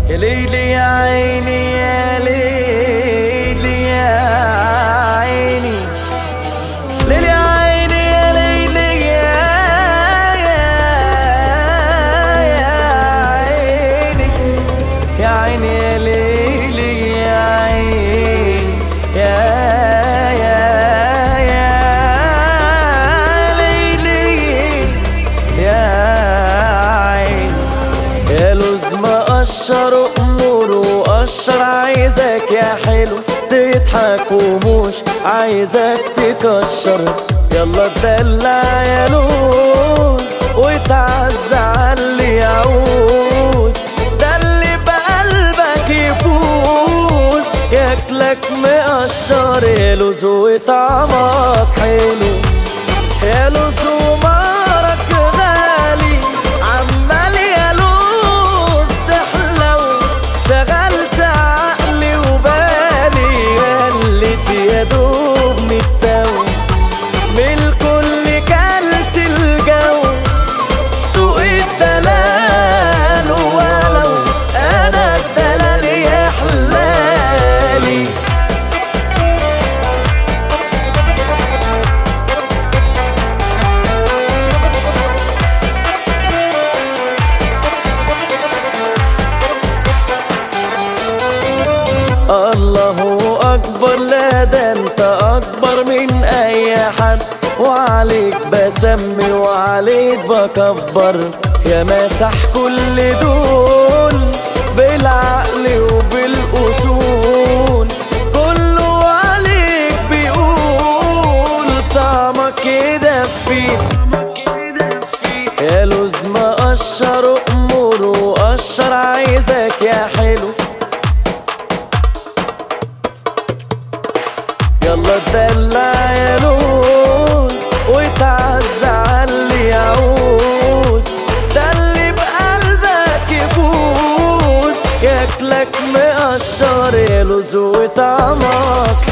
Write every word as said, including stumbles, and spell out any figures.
يا ليلي يا عيني يا ليلي يا عيني، ليلي يا عيني يا ليلي يا عيني، يا عيني يا ليلي يا عيني يا يا يا ليلي يا عيني. يا لوز مقشر أمور وقشر، عايزك يا حلو تضحك ومش عايزك تكشر. يلا اتدلع يا لوز وتعز عاللي يعوز، ده اللي بقلبك يفوز ياكلك مقشر. يا لوز وطعمك حلو، يا لوز ومارك غالي، عمال يا لوز تحلو، شغلت عقلي وبالي، قلت يا دوب متو من الكل كلت الجو. سوق الدلال ولو انا الدلال يا حلالي. الله أكبر، لا ده أنت أكبر من أي حد، وعليك بسمي وعليك بكبر. يا ماسح كل دول بالعقل وبالأصول، كله عليك بيقول طعمك يدفي. يا لوز مقشر أمور وقشر، عايزك يا حلو يلا اتدلع يا لوز وتعز عاللي يعوز، ده اللي بقلبك يفوز ياكلك مقشر. يا لوز وطعمك